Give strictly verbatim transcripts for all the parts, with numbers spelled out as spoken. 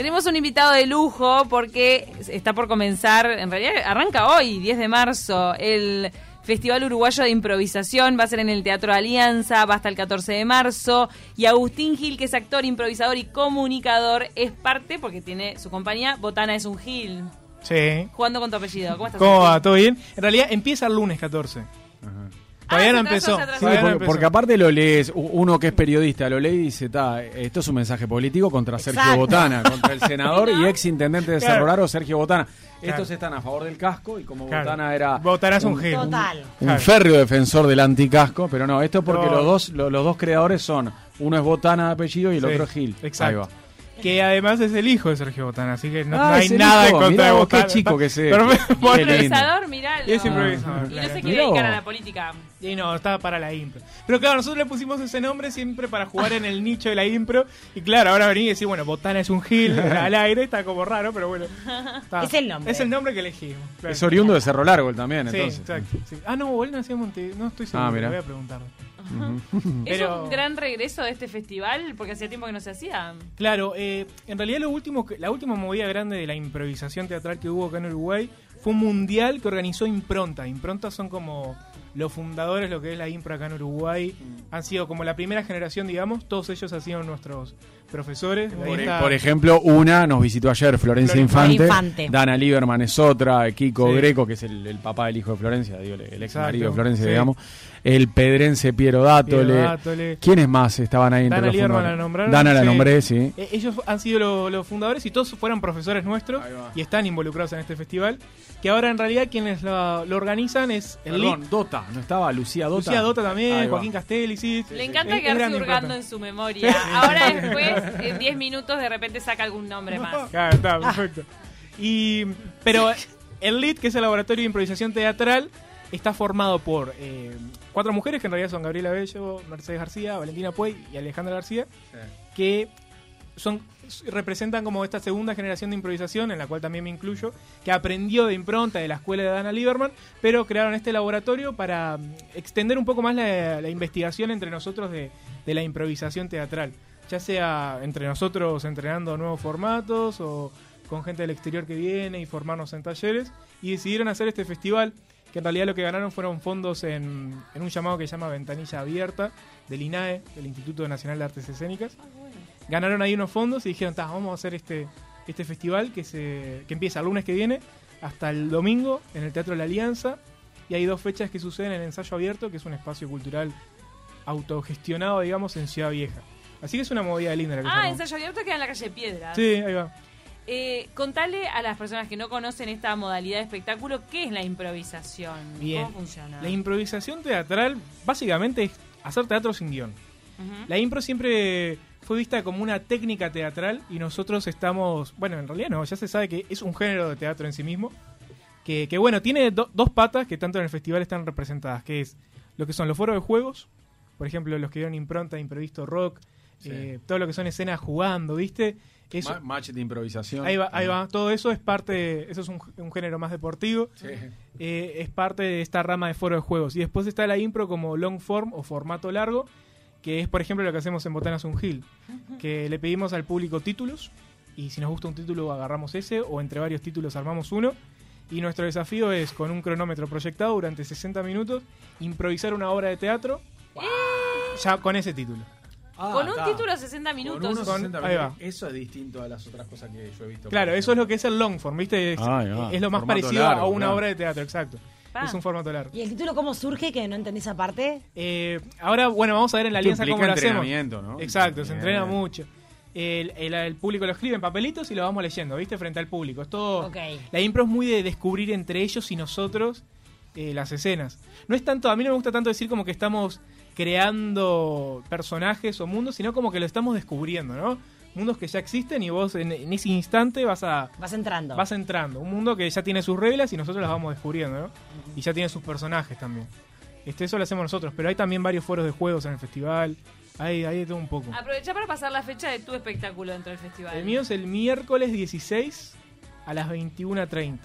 Tenemos un invitado de lujo porque está por comenzar, en realidad arranca hoy, diez de marzo, el Festival Uruguayo de Improvisación. Va a ser en el Teatro Alianza, va hasta el catorce de marzo. Y Agustín Gil, que es actor, improvisador y comunicador, es parte, porque tiene su compañía, Botana es un Gil. Sí. Jugando con tu apellido. ¿Cómo estás? ¿Cómo va? ¿Todo bien? En realidad empieza el lunes catorce. Ajá. Todavía Ah, no se atrasó, empezó. se atrasó. Sí, Todavía no porque, empezó. porque aparte lo lees, uno que es periodista lo lee y dice, ta, esto es un mensaje político contra Sergio Exacto. Botana, contra el senador y ex intendente de Claro. Cerro Largo, Sergio Botana. Claro. Estos están a favor del casco y como Claro. Botana era Botana es un gil. Total. un Claro. férreo defensor del anticasco, pero no, esto es porque No. los dos lo- los dos creadores son, uno es Botana de apellido y el Sí, otro es Gil. exacto. Ahí va. Que además es el hijo de Sergio Botana, así que no, Ah, no hay es el nada hijo. en contra Mirá de vos, Botana. qué chico que sé. Perfecto. Qué lindo. Improvisador, miralo. Es improvisador, Y no claro. se quiere Mirá dedicar vos. a la política. Y no, estaba para la impro. Pero claro, nosotros le pusimos ese nombre siempre para jugar en el nicho de la impro. Y claro, ahora venir y decir, bueno, Botana es un gil al aire, está como raro, pero bueno. Está. Es el nombre. Es el nombre que elegimos. Claro. Es oriundo de Cerro Largo él también, Sí, entonces. exacto. Sí. Ah, no, él nació en Monte. No estoy seguro, Ah, mirá. voy a preguntarle. Es Pero- un gran regreso de este festival, porque hacía tiempo que no se hacía. Claro, eh, en realidad lo último que- la última movida grande de la improvisación teatral que hubo acá en Uruguay fue un mundial que organizó Impronta. Impronta son como los fundadores, lo que es la impro acá en Uruguay. Han sido como la primera generación, digamos. Todos ellos han sido nuestros profesores. Ahí Por, está- por ejemplo, una nos visitó ayer, Florencia Florencia Infante. Infante. Dana Lieberman es otra, Kiko Sí. Greco, que es el, el papá del hijo de Florencia, digo, el ex marido de Exacto, Florencia, sí. digamos. El pedrense Piero Dátole. Piero Dátole. ¿Quiénes más estaban ahí entre Dana los Lieberman fundadores? la nombraron, Dana la sí. nombré, sí. Eh, ellos han sido lo- los fundadores y todos fueron profesores nuestros Ahí va. y están involucrados en este festival. Que ahora en realidad quienes lo, lo organizan es el Perdón, L I C. Dota, ¿no estaba Lucía Dota? Lucía Dota Ahí también, va. Joaquín Castelli, sí. Le encanta Es- es quedarse grande hurgando Impronta. en su memoria. Ahora después, en diez minutos, de repente saca algún nombre más. Claro, está, perfecto. Y, pero el L I T, que es el Laboratorio de Improvisación Teatral, está formado por eh, cuatro mujeres, que en realidad son Gabriela Bello, Mercedes García, Valentina Puey y Alejandra García, que son representan como esta segunda generación de improvisación, en la cual también me incluyo, que aprendió de impronta de la escuela de Dana Lieberman, pero crearon este laboratorio para mm, extender un poco más la, la investigación entre nosotros de, de la improvisación teatral, ya sea entre nosotros entrenando nuevos formatos o con gente del exterior que viene y formarnos en talleres, y decidieron hacer este festival, que en realidad lo que ganaron fueron fondos en, en un llamado que se llama Ventanilla Abierta, del I N A E, del Instituto Nacional de Artes Escénicas. Ganaron ahí unos fondos y dijeron, "Ta, vamos a hacer este, este festival que, se, que empieza el lunes que viene hasta el domingo en el Teatro La Alianza". Y hay dos fechas que suceden en el Ensayo Abierto, que es un espacio cultural autogestionado, digamos, en Ciudad Vieja. Así que es una movida linda la que se Ah, armó. ensayo abierto queda en la calle Piedras. Sí, ahí va. Eh, contale a las personas que no conocen esta modalidad de espectáculo, ¿qué es la improvisación? Bien. ¿Cómo funciona? La improvisación teatral básicamente es hacer teatro sin guión. Ujú. La impro siempre fue vista como una técnica teatral y nosotros estamos, bueno, en realidad no, ya se sabe que es un género de teatro en sí mismo, que, que bueno, tiene do- dos patas que tanto en el festival están representadas, que es lo que son los foros de juegos, por ejemplo, los que dieron impronta, improvisto rock, Sí. eh, todo lo que son escenas jugando, ¿viste? Eso, Ma- match de improvisación. ahí va, ahí va, todo eso es parte, de- eso es un, un género más deportivo, Sí. eh, es parte de esta rama de foro de juegos. Y después está la impro como long form o formato largo, que es, por ejemplo, lo que hacemos en Botanas un Gil, que le pedimos al público títulos, y si nos gusta un título agarramos ese, o entre varios títulos armamos uno, y nuestro desafío es, con un cronómetro proyectado durante sesenta minutos, improvisar una obra de teatro ya con ese título. Con un título a sesenta minutos. Con unos Con- sesenta ahí va. minutos. Eso es distinto a las otras cosas que yo he visto. Claro, eso es lo que es el long form, ¿viste? Es, Ahí va. es lo más Formato parecido largo, a una claro. obra de teatro, exacto. Pa. Es un formato largo. ¿Y el título cómo surge? Que no entendí esa parte. Eh, ahora, bueno, vamos a ver en la Esto alianza cómo implica lo hacemos. entrenamiento, ¿no? Exacto, se Bien. entrena mucho. El, el- el público lo escribe en papelitos y lo vamos leyendo, ¿viste? Frente al público. Es todo. Ok. La impro es muy de descubrir entre ellos y nosotros eh, las escenas. No es tanto, a mí no me gusta tanto decir como que estamos creando personajes o mundos, sino como que lo estamos descubriendo, ¿no? Mundos que ya existen y vos en, en ese instante vas a Vas entrando. vas entrando. Un mundo que ya tiene sus reglas y nosotros las vamos descubriendo, ¿no? Y ya tiene sus personajes también. Este, eso lo hacemos nosotros, pero hay también varios foros de juegos en el festival. Hay, hay de todo un poco. Aprovecha para pasar la fecha de tu espectáculo dentro del festival. El mío es el miércoles dieciséis a las veintiuna treinta.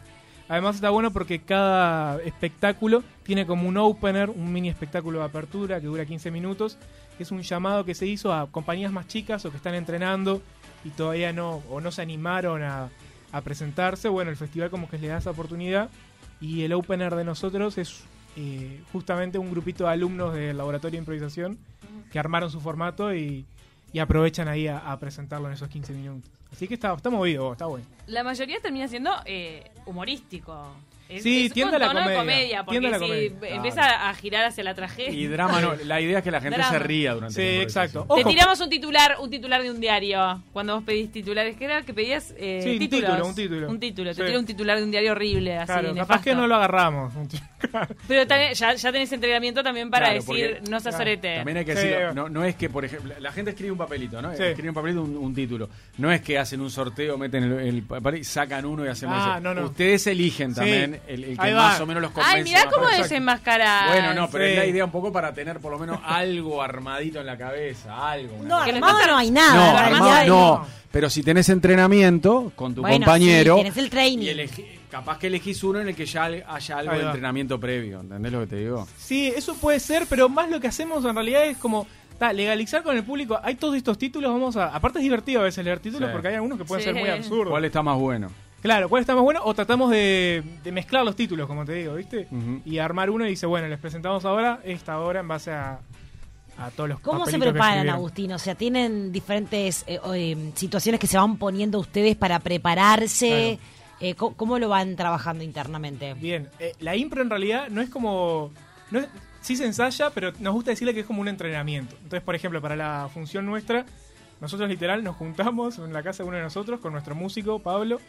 Además está bueno porque cada espectáculo tiene como un opener, un mini espectáculo de apertura que dura quince minutos, que es un llamado que se hizo a compañías más chicas o que están entrenando y todavía no, o no se animaron a, a presentarse. Bueno, el festival como que les da esa oportunidad y el opener de nosotros es eh, justamente un grupito de alumnos del laboratorio de improvisación que armaron su formato y, y aprovechan ahí a, a presentarlo en esos quince minutos. Así que está, está movido, está bueno. La mayoría termina siendo eh, humorístico. Es, Sí, es tiende un a la tono de comedia, comedia, porque tiende a la si comedia. empieza a girar hacia la tragedia. Y drama no, la idea es que la gente Drama. se ría durante Sí, la improvisación. exacto. Te Ojo. tiramos un titular, un titular de un diario. Cuando vos pedís titulares, ¿qué era que pedías? Eh, Sí, un títulos. título, un título. Un título. Te Sí. tira un titular de un diario horrible, así, Claro, nefasto. capaz que no lo agarramos. Pero también, ya, ya tenés entrenamiento también para Claro, decir, porque- no seas claro, sorete. También hay que Sí. decirlo, no, no es que, por ejemplo, la gente escribe un papelito, ¿no? Sí. Escribe un papelito, un, un título. No es que hacen un sorteo, meten el, el papel y sacan uno y hacemos Ah, ese. no, no. Ustedes eligen Sí. también el, el que Ahí más va. o menos los convence. Ay, mirá más cómo para- Exacto. desenmascarar. Bueno, no, pero Sí. es la idea un poco para tener por lo menos algo armadito en la cabeza, algo. una No, cosa. Que no armado está- no hay nada. No, en armado armado realidad. no. Pero si tenés entrenamiento con tu Bueno, compañero. sí, tenés el training. Y elegí- capaz que elegís uno en el que ya haya algo Ahí de va. entrenamiento previo. ¿Entendés lo que te digo? Sí, eso puede ser, pero más lo que hacemos en realidad es como ta, legalizar con el público. Hay todos estos títulos, vamos a... Aparte es divertido a veces leer títulos Sí. porque hay algunos que pueden Sí. ser muy absurdos. ¿Cuál está más bueno? Claro, ¿cuál está más bueno? O tratamos de, de mezclar los títulos, como te digo, ¿viste? Ujú. Y armar uno y dice, bueno, les presentamos ahora esta obra en base a, a todos los ¿Cómo se papelitos que preparan, escribieron. Agustín? O sea, ¿tienen diferentes eh, o, eh, situaciones que se van poniendo ustedes para prepararse? Eh, ¿cómo, cómo lo van trabajando internamente? Bien, eh, la impro en realidad no es como... No es, sí se ensaya, pero nos gusta decirle que es como un entrenamiento. Entonces, por ejemplo, para la función nuestra, nosotros literal nos juntamos en la casa de uno de nosotros con nuestro músico, Pablo,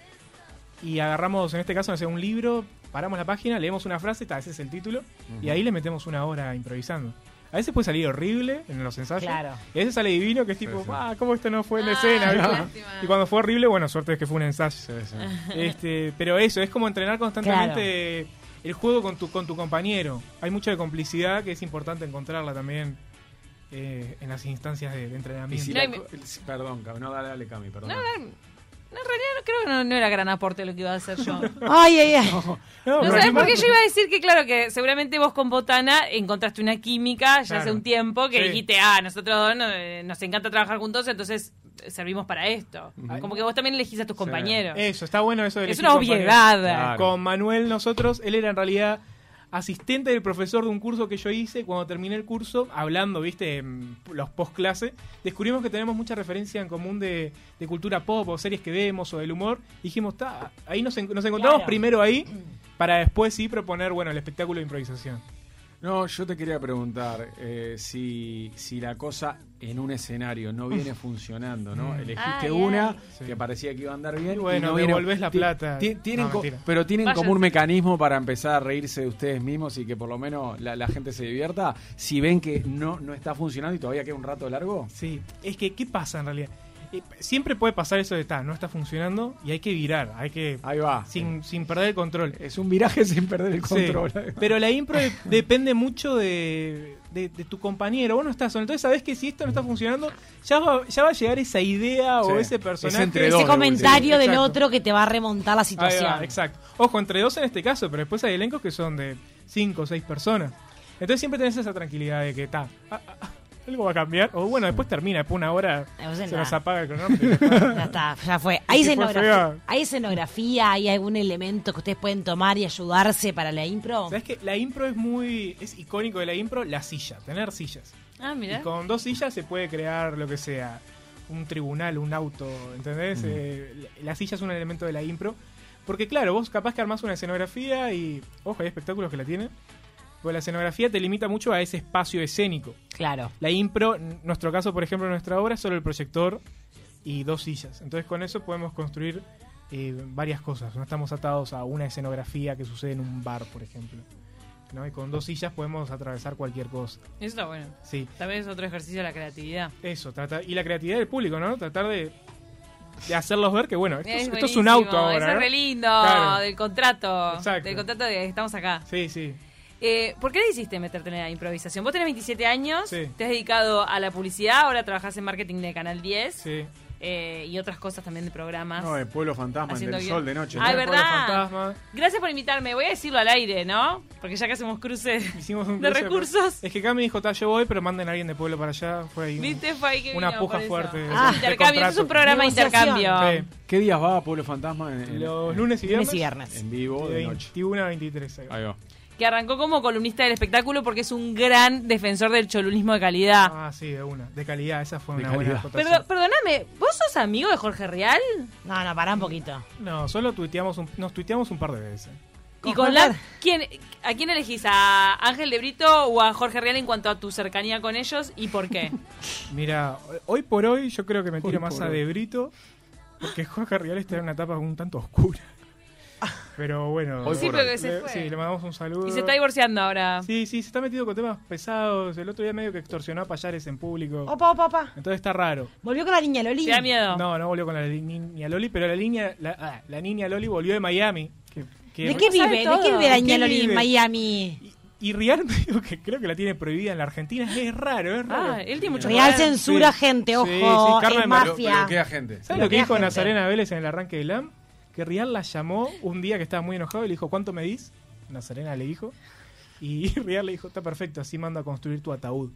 y agarramos, en este caso, no sé, un libro, paramos la página, leemos una frase, ta, ese es el título, y ahí le metemos una hora improvisando. A veces puede salir horrible en los ensayos, Claro. y a veces sale divino, que es tipo, Sí, sí. ah, ¿cómo esto no fue en la Ah, escena? ¿viste? lástima. Y cuando fue horrible, bueno, suerte es que fue un ensayo. Sí, sí. Este, pero eso, es como entrenar constantemente el juego con tu, con tu compañero. Hay mucha de complicidad que es importante encontrarla también eh, en las instancias de, de Y entrenamiento. si No, la y me- co- el- perdón, Cami, no, dale, dale, Cami, perdón. No, no, no, en realidad no, creo que no, no era gran aporte lo que iba a hacer yo. Ay, ay, ay. No, No, pero ¿sabes encima- por qué? Yo iba a decir que, claro, que seguramente vos con Botana encontraste una química ya hace Claro. un tiempo que Sí. dijiste, ah, nosotros dos no- eh, nos encanta trabajar juntos, entonces eh, servimos para esto. Ujú. Como que vos también elegís a tus Sí. compañeros. Eso, está bueno eso de Es elegir una compañeros. obviedad. Claro. Con Manuel nosotros, él era en realidad asistente del profesor de un curso que yo hice. Cuando terminé el curso, hablando, viste, en los post clase, descubrimos que tenemos mucha referencia en común de, de cultura pop o series que vemos o del humor. Dijimos, ta, ahí nos, en- nos encontramos Claro. primero ahí para después sí proponer, bueno, el espectáculo de improvisación. No, yo te quería preguntar eh, si, si la cosa en un escenario no viene funcionando, ¿no? Mm. Elegiste Ay, una ay. Sí. que parecía que iba a andar bien Y bueno, y no viene- devolvés la ti- plata. ti- tienen No, co- mentira. pero tienen Vayan. como un mecanismo para empezar a reírse de ustedes mismos y que por lo menos la, la gente se divierta. Si ven que no, no está funcionando y todavía queda un rato largo. Sí, es que, ¿qué pasa en realidad? Eh, siempre puede pasar eso de, ta, no está funcionando y hay que virar, hay que... Ahí va. Sin, sin perder el control. Es un viraje sin perder el Sí, control. pero la impro de- depende mucho de, de, de tu compañero. Vos no estás solo. Entonces sabés que si esto no está funcionando, ya va, ya va a llegar esa idea o Sí, ese personaje. es entre dos, Ese de comentario última. del Exacto. otro que te va a remontar la Ahí situación. va, exacto. Ojo, entre dos en este caso, pero después hay elencos que son de cinco o seis personas. Entonces siempre tenés esa tranquilidad de que está. Algo va a cambiar. O bueno, después termina, después una hora O sea, se nada. nos apaga el cronómetro. Ya está, ya fue. ¿Hay que fue escenografía, fea. ¿Hay escenografía? ¿Hay algún elemento que ustedes pueden tomar y ayudarse para la impro? ¿Sabes que la impro es muy. Es icónico de la impro la silla, tener sillas. Ah, mira. Y con dos sillas se puede crear lo que sea, un tribunal, un auto, ¿entendés? Eh, la silla es un elemento de la impro. Porque claro, vos capaz que armás una escenografía y, ojo, hay espectáculos que la tienen, pero la escenografía te limita mucho a ese espacio escénico. Claro. La impro, en nuestro caso, por ejemplo, en nuestra obra, es solo el proyector y dos sillas. Entonces con eso podemos construir eh, varias cosas. No estamos atados a una escenografía que sucede en un bar, por ejemplo, ¿no? Y con dos sillas podemos atravesar cualquier cosa. Eso está bueno. Sí. También es otro ejercicio de la creatividad. Eso, trata, y la creatividad del público, ¿no? Tratar de, de hacerlos ver que, bueno, esto es, esto es buenísimo, un auto ahora. Eso es ¿no? re lindo, Claro. del contrato. Exacto. Del contrato de que estamos acá. Sí, sí. Eh, ¿Por qué decidiste meterte en la improvisación? Vos tenés veintisiete años, Sí. te has dedicado a la publicidad, ahora trabajás en marketing de Canal diez. Sí. eh, y otras cosas también de programas. No, el Pueblo Fantasma, el Haciendo del guión. sol de noche. Ay, ¿no? Pueblo ¿verdad? Fantasma. Gracias por invitarme. Voy a decirlo al aire, ¿no? Porque ya que hacemos cruce Hicimos un de cruce, recursos. Es que Cami dijo, "Ta, yo voy, pero manden a alguien de Pueblo para allá". Fue ahí un- ¿Viste? Fue ahí que una vino puja por eso. fuerte. de- Ah, de intercambio. Este es un contrato. programa de Negociación. intercambio. Sí. ¿Qué días va a Pueblo Fantasma? En, en- Los lunes y Lunes viernes. y viernes. En vivo, de noche. veintiuno a veintitrés. ahí va. Ahí va. Que arrancó como columnista del espectáculo porque es un gran defensor del cholulismo de calidad. Ah, sí, de una. De calidad, esa fue De una buena calidad. acotación. Pero, perdóname, ¿vos sos amigo de Jorge Real? No, no, pará un poquito. No, solo tuiteamos un, nos tuiteamos un par de veces. ¿Y Con con Jorge- la quién a quién elegís? ¿A Ángel de Brito o a Jorge Real en cuanto a tu cercanía con ellos y por qué? Mira, hoy por hoy yo creo que me tiro Hoy más por a hoy. De Brito, porque Jorge Rial está en una etapa un tanto oscura. Pero bueno, Hoy Sí, por pero hoy. que se le, fue. sí, le mandamos un saludo. Y se está divorciando ahora. Sí, sí, se está metido con temas pesados. El otro día medio que extorsionó a Payares en público. Opa, opa, opa. Entonces está raro. Volvió con la niña Loli. ¿Te da miedo? No, no volvió con la li- niña Loli, pero la niña, la, ah, la niña Loli volvió de Miami. Que, que- ¿De qué sabe vive? ¿De todo. qué vive la ¿De niña qué Loli en vive? Miami? Y, y Rial me dijo que creo que la tiene prohibida en la Argentina. Es raro, es raro. Ah, él tiene mucho Real poder. censura Sí. gente, ojo, Sí, sí, Carmen, es pero- mafia. Pero queda gente. ¿Sabes lo que Bloquea dijo gente. Nazarena Vélez en el arranque del A M? Que Rial la llamó un día que estaba muy enojado y le dijo, ¿cuánto me dis? Nazarena le dijo. Y Rial le dijo, está perfecto, así mando a construir tu ataúd.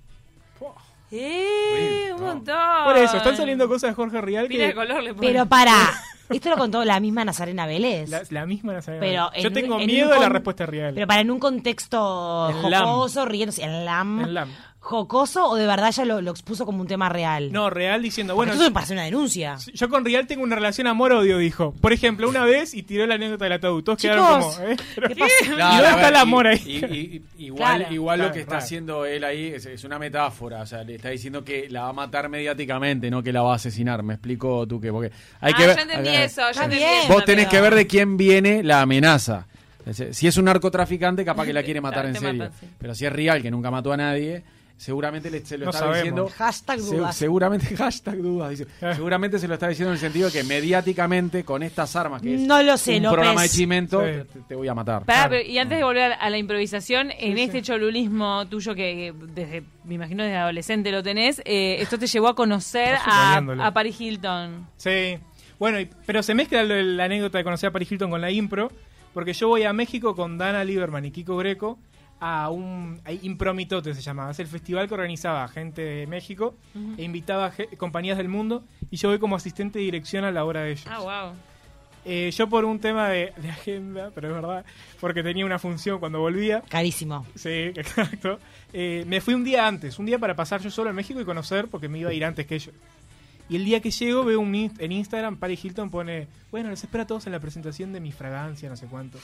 Eh, un No. montón. Por eso, están saliendo cosas de Jorge Rial Pila de que... color le pone. Pero para, ¿esto lo contó la misma Nazarena Vélez? La, la misma Nazarena Pero Vélez. en Yo un- tengo en miedo un de la con- respuesta de Rial. Pero para en un contexto En L A M. jocoso, riéndose, en LAM, En L A M. jocoso o de verdad ya lo, lo expuso como un tema real. No, Real diciendo, Bueno, bueno, esto me parece una denuncia. yo con Rial tengo una relación amor-odio, dijo. Por ejemplo, una vez y tiró la anécdota del ataúd. Todos Chicos, quedaron como... ¿eh? Pero- ¿qué pasa? ¿Y dónde está el amor ahí? y- y- y- igual Claro. igual lo Claro, que está claro. haciendo él ahí es, es una metáfora. O sea, le está diciendo que la va a matar mediáticamente, no que la va a asesinar. ¿Me explico tú qué? Porque hay ah, que ver. yo entendí acá- eso. Yo Está entendí bien. eso, Vos tenés amigo. que ver de quién viene la amenaza. Si es un narcotraficante, capaz que la quiere matar en Te serio. matan, sí. Pero si es Real, que nunca mató a nadie, seguramente le, se lo No está sabemos. diciendo. Hashtag Se- dudas. seguramente, hashtag dudas, dice. Seguramente se lo está diciendo en el sentido de que mediáticamente, con estas armas, que es No lo sé, un López. programa de chimento, Sí. te, te voy a matar. Pará, Claro. pero- y antes de volver a la improvisación, en Sí, este sí. cholulismo tuyo que, que desde, me imagino desde adolescente lo tenés, eh, esto te llevó a conocer Estás a, suponiéndolo. a Paris Hilton. Sí. Bueno, y- pero se mezcla lo de la anécdota de conocer a Paris Hilton con la impro, porque yo voy a México con Dana Lieberman y Kiko Greco a un a Impromitote se llamaba, es el festival que organizaba gente de México e invitaba a ge- compañías del mundo y yo voy como asistente de dirección a la obra de ellos. Ah, wow. Eh, yo por un tema de, de agenda, pero es verdad, porque tenía una función cuando volvía, Carísimo. sí, exacto, eh, me fui un día antes, un día para pasar yo solo en México y conocer, porque me iba a ir antes que ellos. Y el día que llego veo un in- en Instagram, Paris Hilton pone, bueno, los espero a todos en la presentación de mi fragancia, no sé cuánto,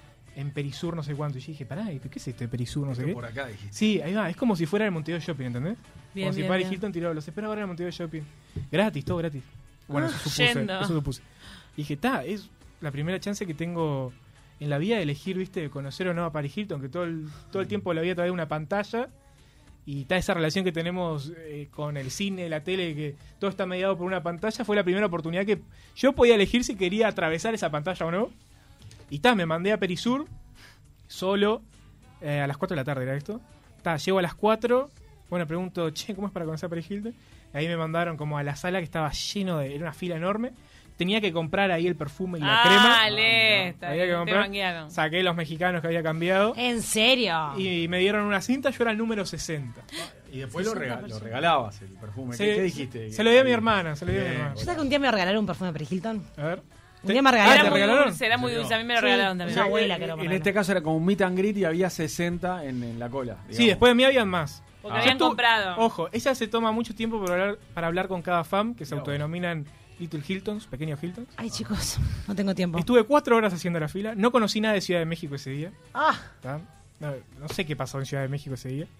en Perisur, no sé cuánto. Y yo dije, pará, ¿y ¿qué es esto de Perisur, no sé qué? Por acá dijiste. Sí, ahí va, es como si fuera el Montevideo Shopping, ¿entendés? Bien, como si bien, Paris bien. Hilton tiró, los espero ahora en el Montevideo Shopping. Gratis, todo gratis. Bueno, eso supuse, Ah, Yendo. eso supuse. Y dije, ta, es la primera chance que tengo en la vida de elegir, viste, de conocer o no a Paris Hilton, que todo el, todo el tiempo le había traído una pantalla. Y está esa relación que tenemos eh, con el cine, la tele, que todo está mediado por una pantalla. Fue la primera oportunidad que yo podía elegir si quería atravesar esa pantalla o no. Y ta, me mandé a Perisur solo eh, a las cuatro de la tarde, ¿era esto? Ta, llego a las cuatro. Bueno, pregunto, che, ¿cómo es para conocer a Paris Hilton? Ahí me mandaron como a la sala que estaba lleno de... Era una fila enorme. Tenía que comprar ahí el perfume y la ah, crema. listo. Había que Te comprar. manguearon. Saqué los mexicanos que había cambiado. ¿En serio? Y me dieron una cinta, yo era el número sesenta. Y después lo, rega- lo regalabas, el perfume. Se- ¿Qué, qué dijiste? Se lo di a mi hermana, se lo di a mi Bien. hermana. Yo sé que un día me regalaron un perfume de Paris Hilton. A ver. Un día me Ah, Era ¿te regalaron. muy regalaron? dulce, era muy dulce. A mí me lo Sí. regalaron O también. sea, abuela que lo En regaló. este caso era como un meet and greet y había sesenta en, en la cola. Sí, digamos. después de mí habían más. Porque Ah. habían Yo tu- comprado. Ojo, ella se toma mucho tiempo para hablar, para hablar con cada fan, que se Mirá vos. autodenominan Little Hiltons, pequeños Hiltons. Ay, chicos, no tengo tiempo. Estuve cuatro horas haciendo la fila. No conocí nada de Ciudad de México ese día. Ah, ¿tá? No, no sé qué pasó en Ciudad de México ese día.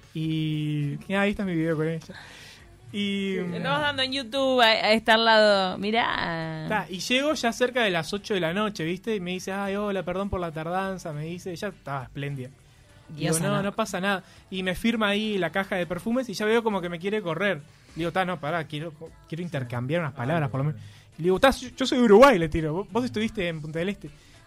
Y... ah, ahí está mi video con ella. Y... Te estamos dando en YouTube, a, a este al lado. Mirá. Ta, y llego ya cerca de las ocho de la noche, ¿viste? Y me dice, ay, hola, perdón por la tardanza. Me dice, ella estaba espléndida. Digo, Diosa, no, no. no pasa nada. Y me firma ahí la caja de perfumes y ya veo como que me quiere correr. Digo, ta, no, pará, quiero, quiero intercambiar unas palabras por lo menos. Y le digo, ta, yo yo soy de Uruguay, le tiro. Vos, vos estuviste en Punta del Este.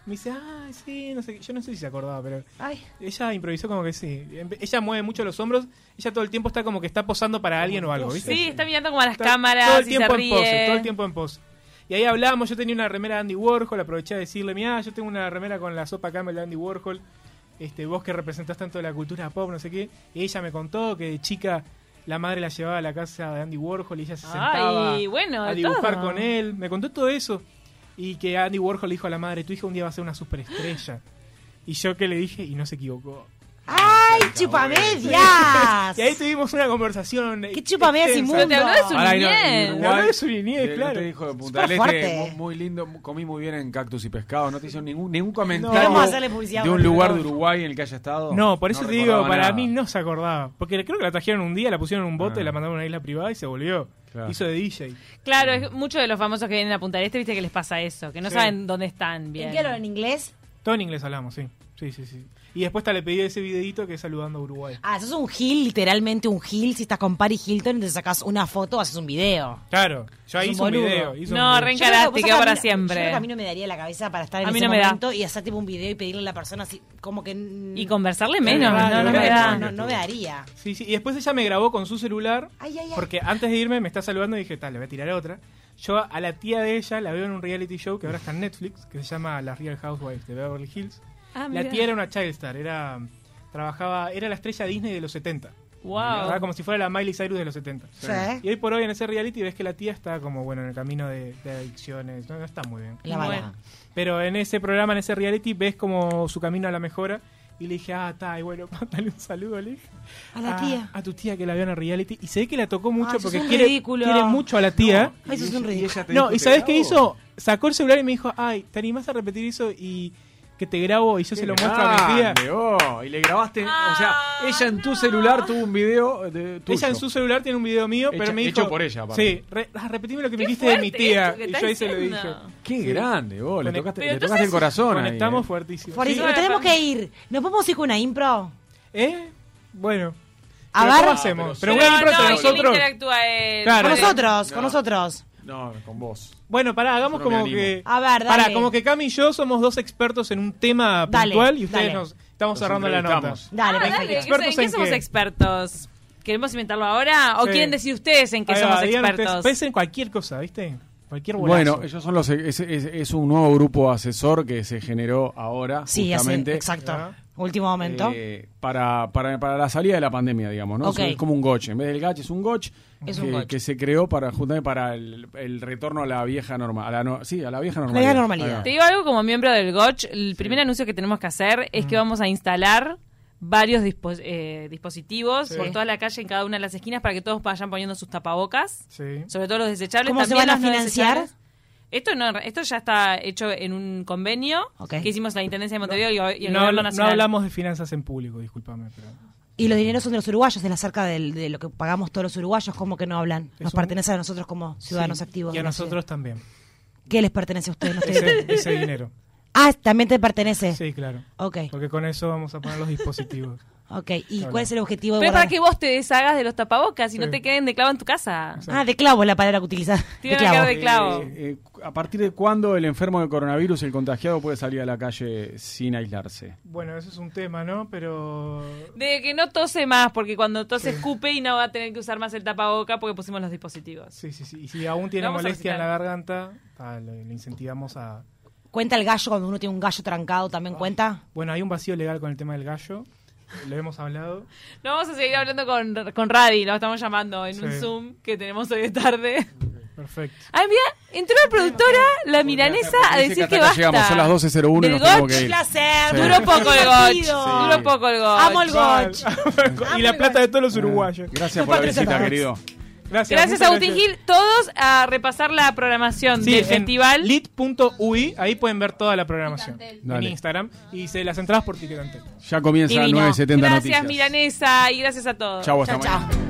Me dice, ah, sí, no sé, yo no sé si se acordaba, pero Ay. ella improvisó como que sí. Ella mueve mucho los hombros, ella todo el tiempo está como que está posando para alguien o algo, ¿viste? Sí, está mirando como a las Está cámaras todo el y tiempo se ríe. en pose, todo el tiempo en pose. Y ahí hablamos, yo tenía una remera de Andy Warhol, aproveché a decirle, mira, yo tengo una remera con la sopa Camel de Andy Warhol, este, vos que representás tanto la cultura pop, no sé qué. Y ella me contó que de chica la madre la llevaba a la casa de Andy Warhol y ella se sentaba Ay, bueno, a de dibujar todo. con él. Me contó todo eso. Y que Andy Warhol le dijo a la madre, tu hija un día va a ser una superestrella. Y yo que le dije, y no se equivocó. ¡Ay, chupamedias! Y ahí tuvimos una conversación. ¿Qué chupamedias extensa. Pero te habló de su Ahora, y no, niñez. y Me Uruguay, habló de su niñez, de- claro. no te dijo de Punta Súper del fuerte. Este, muy, muy lindo, comí muy bien en Cactus y Pescado, no te hizo ningún, ningún No. comentario Queremos hacerle publicidad de a un Martín lugar de Rodolfo. Uruguay en el que haya estado. No, por eso te digo, recordaba para nada. mí no se acordaba. Porque creo que la trajeron un día, la pusieron en un bote, Ah. la mandaron a una isla privada y se volvió. Claro. Hizo de D J. Claro, es muchos de los famosos que vienen a Punta del Este, viste que les pasa eso, que no Sí. saben dónde están bien. ¿En qué hablan en inglés? Todo en inglés hablamos, sí. Sí, sí, sí. Y después te le pedí ese videito que es saludando a Uruguay. Ah, sos un gil, literalmente un gil. Si estás con Paris Hilton y te sacas una foto, haces un video. Claro, yo ahí Es un hice un boludo. video. hice un No, video. re- Yo creo que Encaraste, pasa quedó que a para mí- siempre. Yo creo que a mí no me daría la cabeza para estar en A mí ese no me da. momento y hacer tipo un video y pedirle a la persona así, como que... Y conversarle menos, raro, no, no me creo que da. No, no me daría. Sí, sí. Y después ella me grabó con su celular. Ay, ay, ay. Porque antes de irme me está saludando y dije, tal, le voy a tirar otra. Yo a la tía de ella la veo en un reality show que ahora está en Netflix, que se llama Las Real Housewives de Beverly Hills. Ah, La mirá. tía era una child star, era trabajaba, era la estrella Disney de los setenta. Wow. Era como si fuera la Miley Cyrus de los setenta. Sí. Y hoy por hoy en ese reality ves que la tía está como, bueno, en el camino de, de adicciones. No, no está muy bien. La Bueno. bala. Pero en ese programa, en ese reality, ves como su camino a la mejora. Y le dije, ah, está, y bueno, mándale un saludo, le dije. A la tía. A tu tía que la vio en el reality. Y se ve que la tocó mucho Ay, sos porque un quiere, ridículo. quiere mucho a la tía. Ay, eso es un Y ridículo. ella te No, dijo, ¿y "Te sabes qué grabo". hizo? Sacó el celular y me dijo, ay, ¿te animás a repetir eso y que te grabo y yo se Qué lo muestro a mi tía? grande, oh, y le grabaste, o sea, ella en tu celular tuvo un video de tuyo. Ella en su celular tiene un video mío, Hecha- pero me dijo... hecho por ella, aparte. Sí, re, ah, repetime lo que me Qué dijiste de mi fuerte tía. esto que Y estás yo ahí se lo diciendo. dije. Qué Sí. grande, vos, le Conect- tocaste, Pero le tocaste entonces el corazón ahí, Conectamos eh. fuertísimo. Florencia, Sí. nos tenemos que ir. ¿Nos podemos ir con una impro? ¿Eh? Bueno. A ¿Pero ver. ¿Cómo hacemos? Pero, Pero una impro entre no, ¿quién nosotros. interactúa él? Claro. Con Dale. nosotros, No. con nosotros. No, con vos. Bueno, pará, hagamos Yo no me como animo. que... A ver, dale. Pará, como que Cami y yo somos dos expertos en un tema Dale, puntual y ustedes dale. nos estamos Los cerrando la nota. entrevistamos. Dale, Ah, perfecto. dale, ¿qué- ¿Expertos ¿en qué en somos qué? expertos? ¿Queremos inventarlo ahora? ¿O Sí. quieren decir ustedes en qué Ahí va, somos digan ustedes, expertos? puede ser cualquier cosa, ¿viste? Cualquier bolazo. Bueno, ellos son los es, es, es un nuevo grupo asesor que se generó ahora Sí, hace, justamente exacto. Ah. Último momento. eh, para, para, para la salida de la pandemia, digamos, ¿no? Ok. Es como un goch, en vez del gach es un goch, Es que, un goch. que se creó para justamente para el, el retorno a la vieja normal, a la no- sí, a la vieja normalidad. vieja normalidad. Ahí va. Te digo algo como miembro del Goch, el primer anuncio que tenemos que hacer es que vamos a instalar varios dispo- eh, dispositivos Sí. por toda la calle en cada una de las esquinas para que todos vayan poniendo sus tapabocas, Sí. sobre todo los desechables. ¿Cómo se también van a los no financiar? desechables. Esto no, esto ya está hecho en un convenio Ok. que hicimos la Intendencia de Montevideo y, y el No, Gobierno no Nacional. hablamos de finanzas en público, discúlpame. Pero... Y los dineros son de los uruguayos, es acerca del- de lo que pagamos todos los uruguayos, ¿cómo que no hablan? Es Nos un- pertenece a nosotros como ciudadanos Sí, activos. Y a de la nosotros también. ciudad. ¿Qué les pertenece a ustedes? No estoy- Ese, ese dinero. Ah, también te pertenece. Sí, claro. Ok, Porque con eso vamos a poner los dispositivos. ok. ¿Y Claro. cuál es el objetivo de Pero para guardar? que vos te deshagas de los tapabocas y no Sí. te queden de clavo en tu casa. Ah, de clavo es la palabra que utilizás. Tiene De una clavo. cara de clavo. Eh, eh, ¿A partir de cuándo el enfermo de coronavirus, el contagiado, puede salir a la calle sin aislarse? Bueno, eso es un tema, ¿no? Pero... De que no tose más, porque cuando tose escupe y no va a tener que usar más el tapaboca porque pusimos los dispositivos. Sí, sí, sí. Y si aún tiene Vamos a molestia en la visitar. garganta, ah, le, le incentivamos a... ¿Cuenta el gallo cuando uno tiene un gallo trancado? ¿También cuenta? Bueno, hay un vacío legal con el tema del gallo. Lo hemos hablado. No vamos a seguir hablando con, con Radi, lo estamos llamando en Sí. un Zoom que tenemos hoy de tarde. Perfecto. Ah, mira, entró la productora, la milanesa, a Dice decir que que hasta acá basta. llegamos, son las doce cero uno y Del nos tenemos Goch, que ir. placer. Sí. Duró poco el Divertido. Goch. Duró poco el Goch. Amo el Goch. Y la plata de todos los uruguayos. Gracias Fue por la visita, patrocinado. querido. Gracias. Gracias muchas a Agustín gracias. Gil, todos a repasar la programación Sí, del en festival. lit punto u i, ahí pueden ver toda la programación. En Dale. Instagram. Y se las entradas por Ticketantel. Ya comienza Divino. nueve setenta Gracias, Noticias. milanesa, y gracias a todos. Chau, hasta Chao, chao. mañana.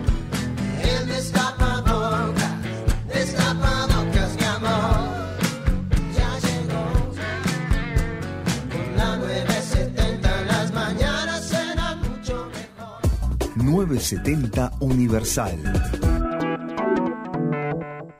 El destapadocas, destapadocas, mi amor, ya llegó. Con la nueve setenta las mañanas serán mucho mejor. nueve setenta Universal.